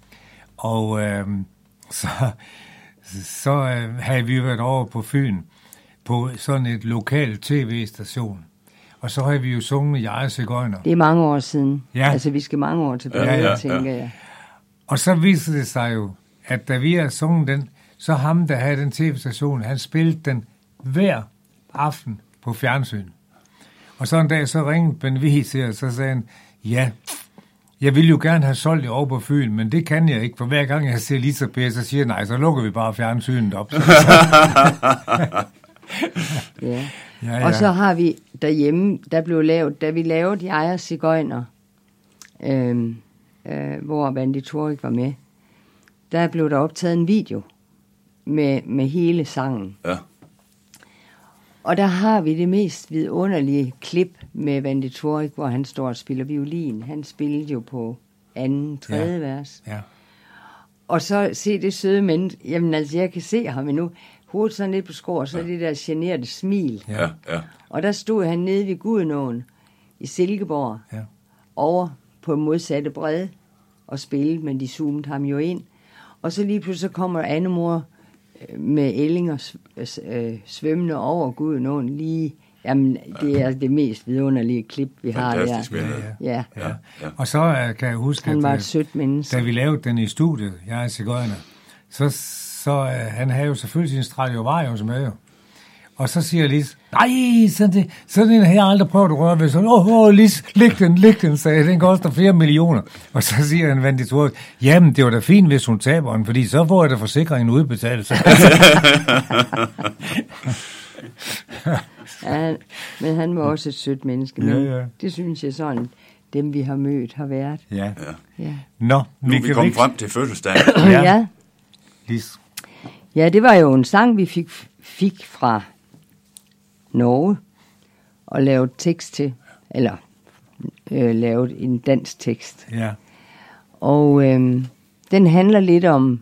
og øhm, så, så øh, havde vi været over på Fyn, på sådan et lokalt tv-station. Og så havde vi jo sunget Jeg Sigøjner. Det er mange år siden. Ja. Altså, vi skal mange år tilbage, Ja, ja, ja, tænker jeg. Og så viste det sig jo, at da vi havde sunget den, så ham, der havde den tv-station, han spillede den hver aften på fjernsyn. Og så en dag, så ringede Ben Vig til os, så sagde han, ja, Jeg vil jo gerne have solgt det over på Fyn, men det kan jeg ikke, for hver gang jeg ser Lisa Per, så siger jeg, nej, så lukker vi bare fjernsynet op. Ja. Ja, ja. Og så har vi derhjemme, der blev lavet, da vi lavede Jeg og Sigøjner, øh, øh, hvor Vandy Torik var med, der blev der optaget en video med, med hele sangen. Ja. Og der har vi det mest vidunderlige klip med Vandy Torik, hvor han står og spiller violin. Han spillede jo på anden, tredje Ja. vers. Ja. Og så se det søde menneske. Jamen altså, jeg kan se ham endnu. Hovedet sådan lidt på skår, og så det der generede smil. Ja, ja. Og der stod han nede ved Gudenåen i Silkeborg, Ja. over på modsatte bred, og spillede, men de zoomede ham jo ind. Og så lige pludselig så kommer Annemor øh, med ællinger s- øh, svømmende over Gudenåen lige. Jamen, det er det mest vidunderlige klip, vi har der. Fantastisk billede. Ja, Ja. Ja. Og så uh, kan jeg huske, han var at et sødt menneske. da vi lavede den i studiet, jeg er Sigøjner, så, så uh, han havde jo selvfølgelig sin Stradivarius med jo. Og så siger Lis, nej, sådan, det, sådan en har jeg aldrig prøvet at røre ved. Så, åh, oh, Lis, læg den, læg den, sagde jeg. Den koster flere millioner. Og så siger han, Vandy Torik, jamen, det var da fint, hvis hun taber den, fordi så får jeg da forsikringen udbetalt. Ja, men han var også et sødt menneske. Men Ja, ja. det synes jeg sådan, dem vi har mødt har været. Ja. Ja, Nå, Nu er vi kan kommet ikke- frem til fødselsdagen. Ja. ja. ja. Lis. Ja, det var jo en sang, vi fik, fik fra Norge og lavet tekst til, eller øh, lavet en dansk tekst. Ja. Og øh, den handler lidt om,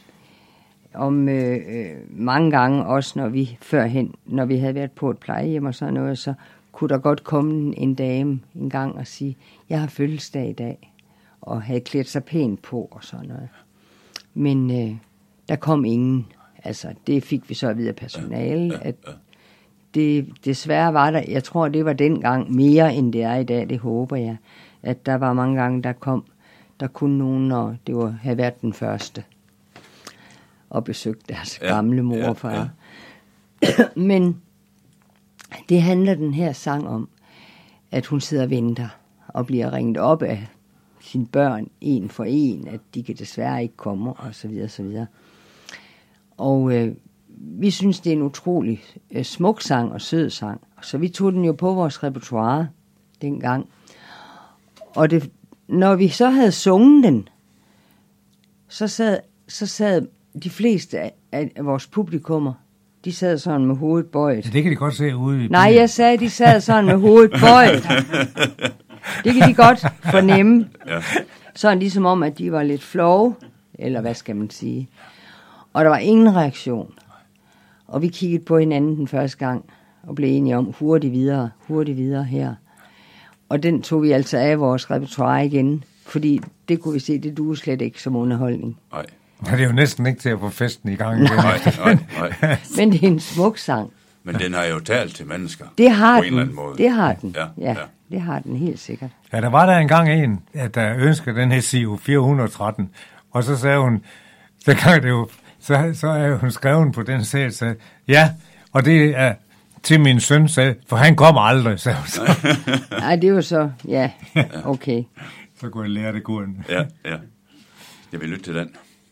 om øh, øh, mange gange også, når vi førhen, når vi havde været på et plejehjem og sådan noget, så kunne der godt komme en dame en gang og sige, jeg har fødselsdag i dag, og havde klædt sig pænt på og sådan noget. Men øh, der kom ingen. Altså, det fik vi så at vide af personale, at det desværre var der, jeg tror, det var dengang mere, end det er i dag, det håber jeg, at der var mange gange, der kom, der kunne nogen, når det var, havde været den første, og besøgte deres Ja, gamle mor ja, og far. Men det handler den her sang om, at hun sidder og venter, og bliver ringet op af sine børn, en for en, at de kan desværre ikke komme, og så videre, så videre. Og øh, vi synes, det er en utrolig øh, smuk sang og sød sang. Så vi tog den jo på vores repertoire dengang. Og det, når vi så havde sunget den, så sad, så sad de fleste af, af vores publikummer, de sad sådan med hovedet bøjet. Ja, det kan de godt se ude i Nej, byen. jeg sagde, de sad sådan med hovedet bøjet. Det kan de godt fornemme. Ja. Sådan ligesom om, at de var lidt flove, eller hvad skal man sige. Og der var ingen reaktion. Og vi kiggede på hinanden den første gang, og blev enige om, hurtigt videre, hurtigt videre her. Og den tog vi altså af vores repertoire igen, fordi det kunne vi se, det duede slet ikke som underholdning. Nej, Ja, det er jo næsten ikke til at få festen i gang igen. nej, nej, nej. Men det er en smuk sang. Men den har jo talt til mennesker. Det har på en eller den. anden måde. Det har den. Ja, Ja, ja. det har den helt sikkert. Ja, der var der engang en, at der ønskede den her C O fire hundrede og tretten, og så sagde hun, så kan det jo, så, så er hun skrevet på den sag, så ja, og det er til min søn, sagde, for han kommer aldrig, sagde hun så. Ej, det var så, ja, okay. Så kunne jeg lære det guden. Ja, ja. Jeg vil lytte til den.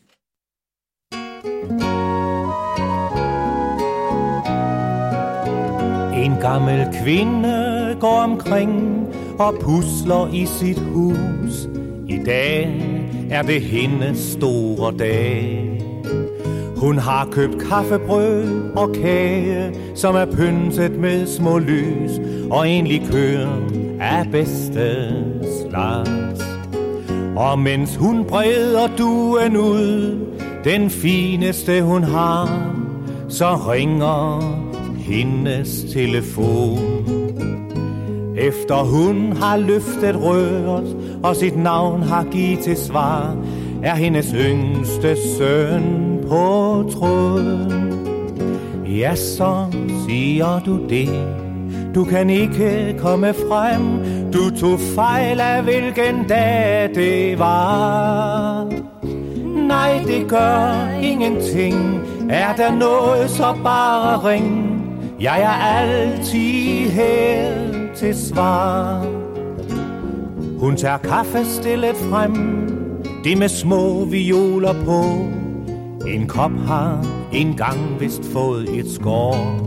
En gammel kvinde går omkring og pusler i sit hus. I dag er det hendes store dag. Hun har købt kaffebrød og kage, som er pyntet med små lys, og en likør af bedste slags. Og mens hun breder duen ud, den fineste hun har, så ringer hendes telefon. Efter hun har løftet røret og sit navn har givet til svar, er hendes yngste søn på tråden. Ja, så siger du det, du kan ikke komme frem, du tog fejl af hvilken dag det var. Nej, det gør ingenting, er der noget, så bare ring, jeg er altid her til svar. Hun tager kaffestillet frem, det med små violer på. En kop har engang vist fået et skår.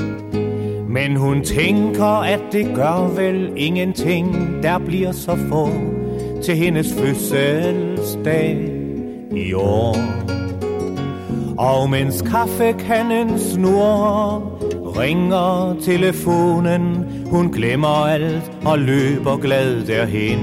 Men hun tænker, at det gør vel ingenting, der bliver så få til hendes fødselsdag i år. Og mens kaffekanden snurrer, ringer telefonen. Hun glemmer alt og løber glad derhen.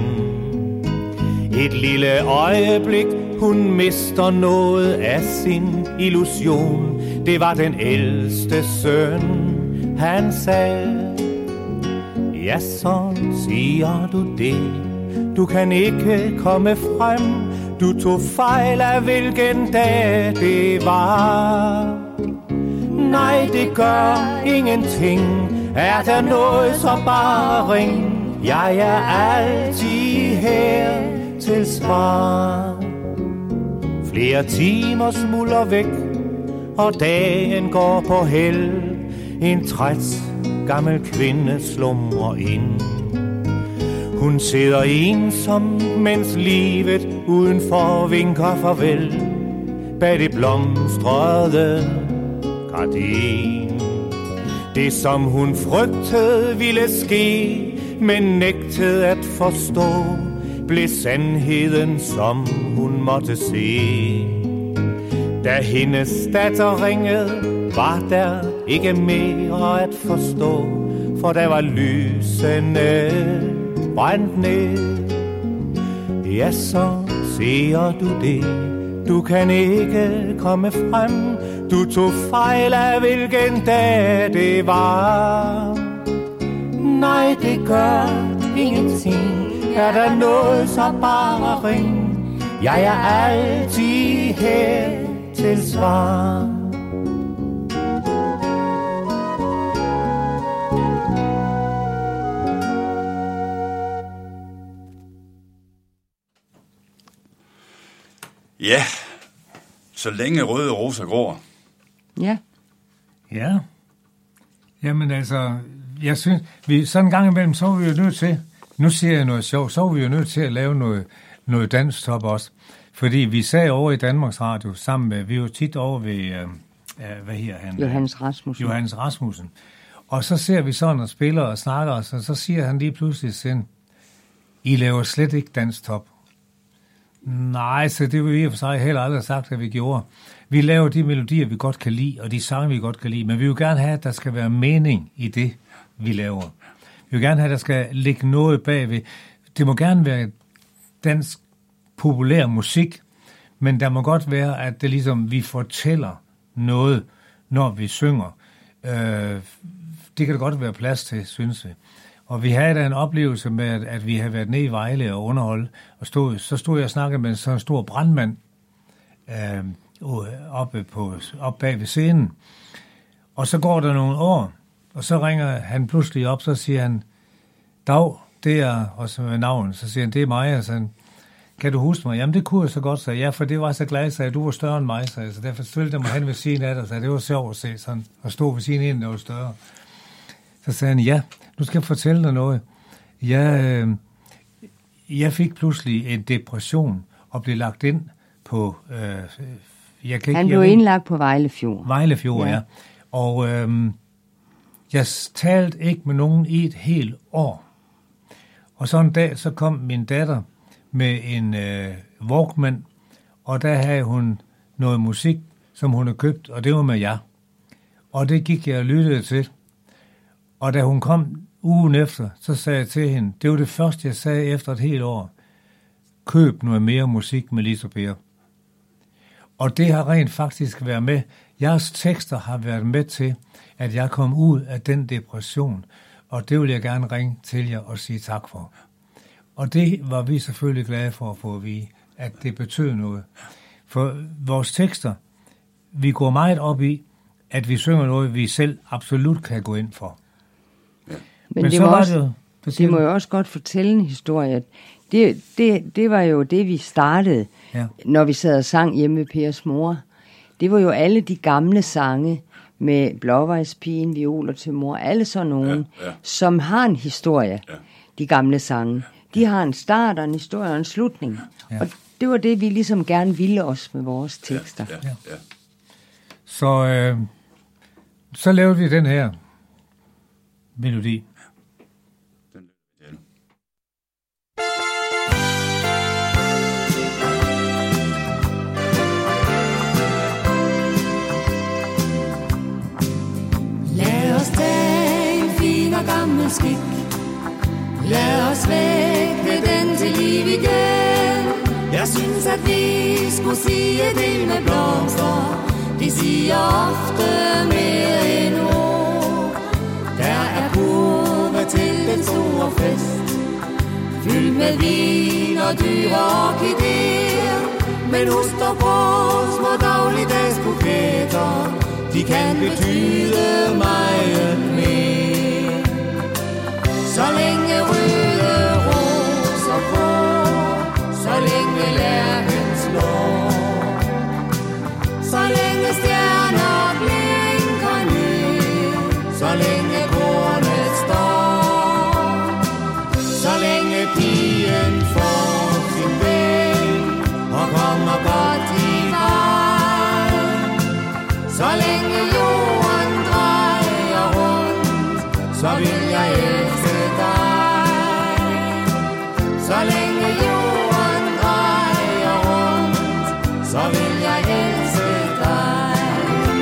Et lille øjeblik, hun mister noget af sin illusion. Det var den ældste søn, han sagde. Ja, så siger du det. Du kan ikke komme frem. Du tog fejl af hvilken dag det var. Nej, det gør ingenting. Er der noget, så bare ring. Jeg er altid her til svar. Flere timer smuldrer væk, og dagen går på held. En træt gammel kvinde slumrer ind. Hun sidder ensom, mens livet udenfor vinker farvel. Bag det blomstrede gardin. Det som hun frygtede ville ske, men nægtede at forstå, blev sandheden som hun måtte se. Da hendes datter ringede, var der ikke mere at forstå, for der var lysende brændt ned. Ja, så ser du det. Du kan ikke komme frem. Du tog fejl af hvilken dag det var. Nej, det gør ingenting. Er der noget, så bare ring. Jeg er altid her til svar. Ja, så længe røde roser gror. Ja. Ja. Jamen altså, jeg synes, vi, sådan en gang imellem, så er vi jo nødt til, nu siger jeg noget sjovt, så er vi jo nødt til at lave noget, noget danstop også. Fordi vi sagde over i Danmarks Radio, sammen med, vi er jo tit over ved, øh, hvad her han? Johannes Rasmussen. Johannes Rasmussen. Og så ser vi sådan og spiller og snakker, og så, så siger han lige pludselig sådan, I laver slet ikke danstop. Nej, så det vil vi i og for sig heller aldrig sagt, at vi gjorde. Vi laver de melodier, vi godt kan lide, og de sange, vi godt kan lide, men vi vil gerne have, at der skal være mening i det, vi laver. Vi vil gerne have, at der skal ligge noget bagved. Det må gerne være dansk populær musik, men der må godt være, at det ligesom, vi fortæller noget, når vi synger. Øh, det kan der godt være plads til, synes vi. Og vi havde da en oplevelse med, at, at vi havde været nede i Vejle og underholde, og stod, så stod jeg og snakkede med sådan en stor brandmand øh, oppe, på, oppe bag ved scenen. Og så går der nogle år, og så ringer han pludselig op, så siger han, Dag, det er, og så med navn, så siger han, det er mig, og så kan du huske mig? Jamen det kunne jeg så godt, sagde ja, for det var så glad, sagde du var større end mig, sagde så derfor stillede jeg mig hen ved siden af dig, sagde det var sjovt at se sådan, og stå ved siden af en, der var større. Så sagde han, ja, nu skal jeg fortælle dig noget. Jeg, øh, jeg fik pludselig en depression og blev lagt ind på... Øh, jeg kan ikke, han blev jeg, indlagt på Vejlefjord. Vejlefjord, ja. Ja. Og øh, jeg talte ikke med nogen i et helt år. Og så en dag, så kom min datter med en øh, Walkman, og der havde hun noget musik, som hun havde købt, og det var med jer. Og det gik jeg og lyttede til. Og da hun kom ugen efter, så sagde jeg til hende, det var det første, jeg sagde efter et helt år, køb noget mere musik med Lise og Per. Og det har rent faktisk været med. Jeres tekster har været med til, at jeg kom ud af den depression, og det vil jeg gerne ringe til jer og sige tak for. Og det var vi selvfølgelig glade for at få at vide, at det betød noget. For vores tekster, vi går meget op i, at vi synger noget, vi selv absolut kan gå ind for. Men, Men det, så må var også, det jo... det må jo også godt fortælle en historie. Det, det, det var jo det, vi startede, Ja. når vi sad og sang hjemme ved Pers mor. Det var jo alle de gamle sange med Blåvejspigen, Violer til mor, alle sådan nogen, Ja, ja. som har en historie, Ja. de gamle sange. De har en start og en historie og en slutning. Ja. Og det var det, vi ligesom gerne ville os med vores tekster. Ja, ja, ja. Så, øh, så lavede vi den her melodi. Den, ja. Lad os tage en fin og gammel skik. Lad os vække den til liv igen. Jeg synes, at vi skulle sige det med blomster. De siger ofte mere end ord. Der er kurve til den store fest, fyldt med vin og dyre orkideer. Men husk dog på små dagligdags buketter, de kan betyde meget mere. Så længe røde roser på, så længe lærken slår, så længe stjerner blinker ned, så længe kornet står, så længe pigen får sin ven og kommer godt i vej, så længe jorden drejer rundt, så vil jeg elske dig. Så længe jorden drejer rundt, så vil jeg elske dig.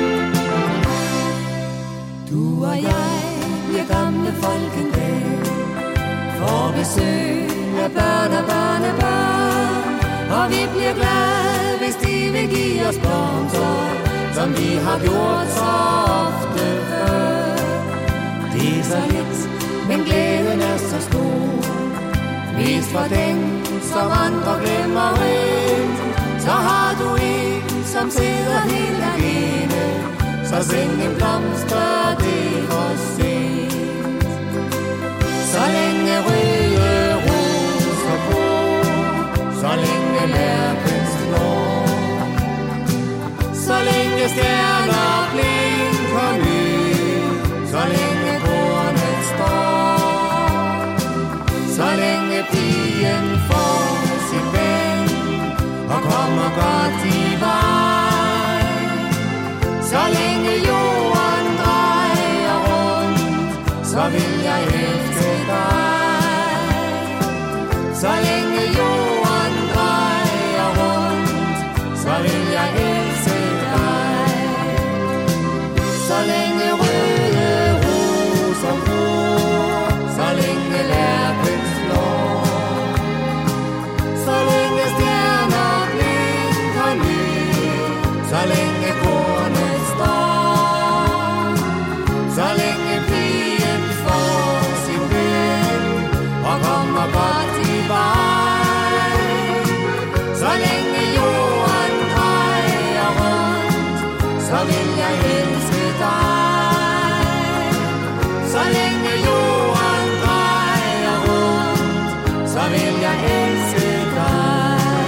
Du og jeg bliver gamle folk en dag, får besøg af børn og børnebørn, og vi bliver glade, hvis de vil give os blomster, som vi har gjort så ofte før. Det er så lidt, men glæden er så stor, mest for den, som andre glemmer rent. Så har du en, som sidder helt alene, så send en blomster, det er for sent. Så længe røde roser på, så længe lærken slår, så længe stjerner blinker ned, så længe kornet står, så længe pigen får sin ven og kommer godt i vej, så længe jorden drejer rundt, så vil jeg elske dig. Så længe jorden drejer rundt, så vil jeg elske dig. Så længe røde roser på, så længe lærken slår, så længe stjerner blinker ned, så længe kornet står, så længe pigen får sin ven og kommer godt i vej, så længe jorden drejer rundt, så vil jeg elske dig. Så længe jorden drejer rundt, så vil jeg elske dig.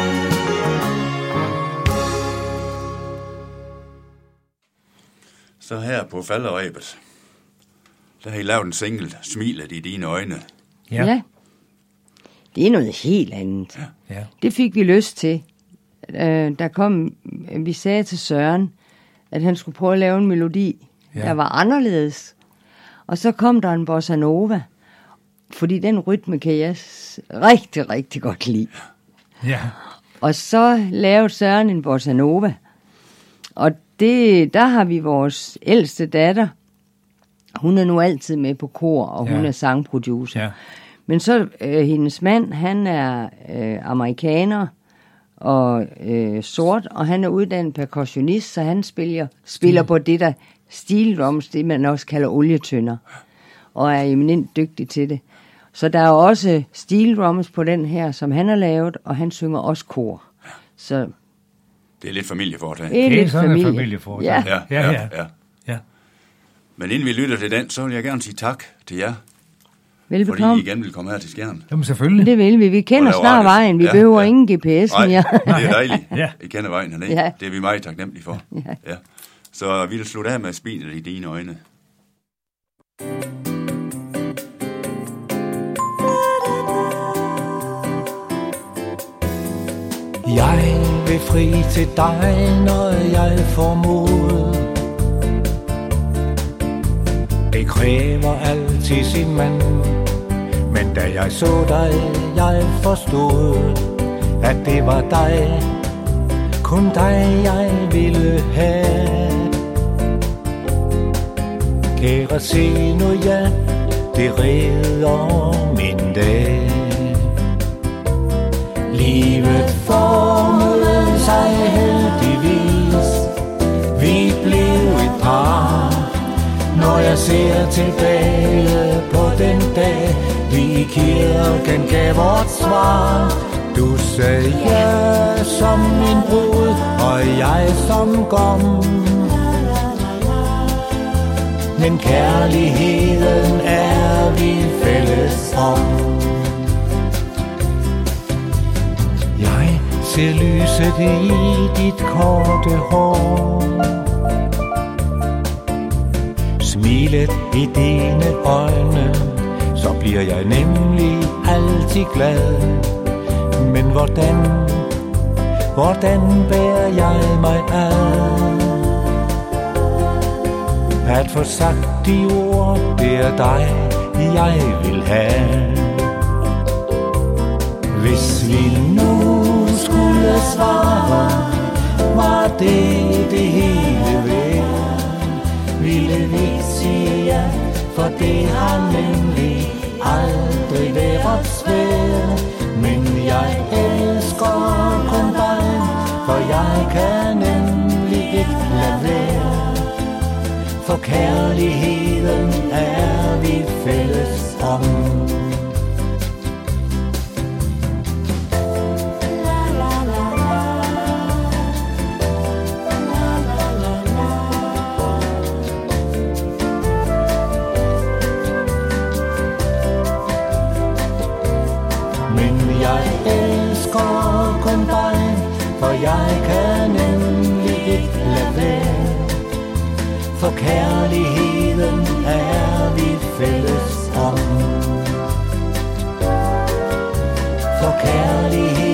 Så her på falderæbet, der har I lavet en single, Smilet i dine øjne. Ja. Ja. Det er noget helt andet. Ja. Ja. Det fik vi lyst til. Øh, der kom, vi sagde til Søren, at han skulle prøve at lave en melodi, Ja. der var anderledes. Og så kom der en bossa nova, fordi den rytme kan jeg s- rigtig, rigtig godt lide. Ja. Og så lavede Søren en bossa nova. Og det, der har vi vores ældste datter. Hun er nu altid med på kor, og hun Ja. er sangproducer. Ja. Men så øh, hendes mand, han er øh, amerikaner og øh, sort, og han er uddannet percussionist, så han spiller, spiller på det der stilrums, det man også kalder olietønder, og er eminent dygtig til det. Så der er også stilrums på den her, som han har lavet, og han synger også kor. Så Det er lidt familieforetag. det er Det er lidt sådan en familie. familieforetag. Ja. Ja, Ja, ja, ja. ja. Ja. Men inden vi lytter til den, så vil jeg gerne sige tak til jer, fordi Velbekomme. I igen vil komme her til Skjern. Jamen selvfølgelig. Det vil vi. Vi kender Og lave snart radio. vejen. Vi Ja, behøver ja. ingen G P S Nej, mere. det er dejligt. Ja. I kender vejen hernede. Ja. Det er vi meget taknemmelige for. Ja. Ja. Så vi vil slutte af med Smilet i dine øjne. fri til dig, når jeg får mod. Det kræver altid sin mand, men da jeg så dig, jeg forstod, at det var dig, kun dig jeg ville have. Kære, se nu, ja, det redder min dag. Livet formede sig heldigvis, vi blev et par. Når jeg ser tilbage på den dag, vi i kirken gav vort svar. Du sagde ja som min brud, og jeg som gom. Men kærligheden er vi fælles om. Jeg ser lyset i dit korte hår, smilet i dine øjne, så bliver jeg nemlig altid glad. Men hvordan, hvordan bærer jeg mig ad? At få sagt de ord, det er dig, jeg vil have. Hvis vi nu skulle svare, var det det hele værd? Ville vi sige ja, for det har nemlig aldrig været svært. Men jeg elsker kun dig, for jeg kan nemlig ikke lade være. For kærligheden er vi fælles om. Men jeg elsker kun dig, for jeg kan nemlig ikke lade være. For kærligheden er vi fælles om. For kærligheden